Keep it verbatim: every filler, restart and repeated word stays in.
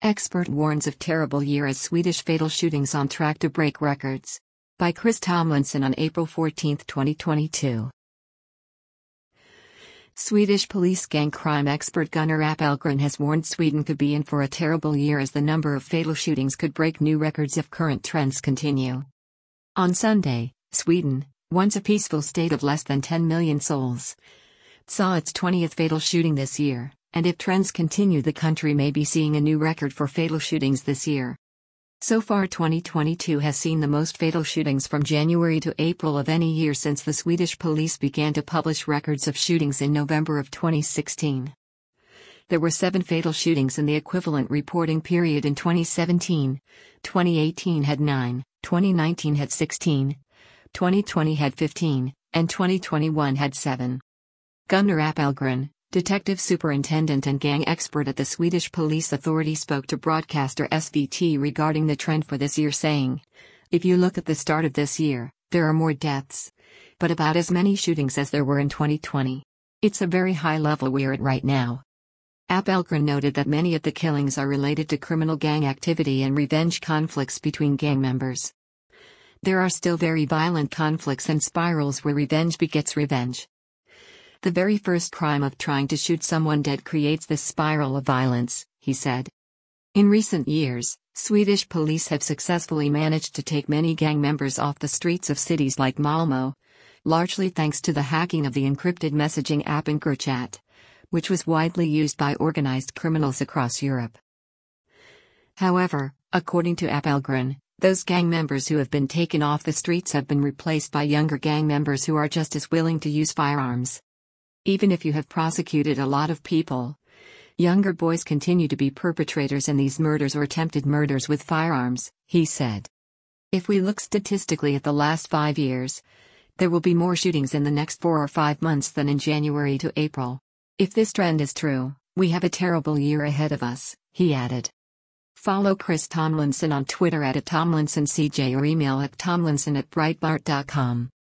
Expert warns of terrible year as Swedish fatal shootings on track to break records. By Chris Tomlinson on April fourteenth, twenty twenty-two. Swedish police gang crime expert Gunnar Appelgren has warned Sweden could be in for a terrible year as the number of fatal shootings could break new records if current trends continue. On Sunday, Sweden, once a peaceful state of less than ten million souls, saw its twentieth fatal shooting this year, and if trends continue, the country may be seeing a new record for fatal shootings this year. So far, twenty twenty-two has seen the most fatal shootings from January to April of any year since the Swedish police began to publish records of shootings in November of twenty sixteen. There were seven fatal shootings in the equivalent reporting period in twenty seventeen, twenty eighteen had nine, twenty nineteen had sixteen, twenty twenty had fifteen, and twenty twenty-one had seven. Gunnar Appelgren, detective superintendent and gang expert at the Swedish Police Authority, spoke to broadcaster S V T regarding the trend for this year, saying, "If you look at the start of this year, there are more deaths, but about as many shootings as there were in twenty twenty. It's a very high level we're at right now." Appelgren noted that many of the killings are related to criminal gang activity and revenge conflicts between gang members. There are still very violent conflicts and spirals where revenge begets revenge. The very first crime of trying to shoot someone dead creates this spiral of violence, he said. In recent years, Swedish police have successfully managed to take many gang members off the streets of cities like Malmö, largely thanks to the hacking of the encrypted messaging app Encrochat, which was widely used by organized criminals across Europe. However, according to Appelgren, those gang members who have been taken off the streets have been replaced by younger gang members who are just as willing to use firearms. Even if you have prosecuted a lot of people, younger boys continue to be perpetrators in these murders or attempted murders with firearms, he said. If we look statistically at the last five years, there will be more shootings in the next four or five months than in January to April. If this trend is true, we have a terrible year ahead of us, he added. Follow Chris Tomlinson on Twitter at, at TomlinsonCJ or email at tomlinson at breitbart dot com.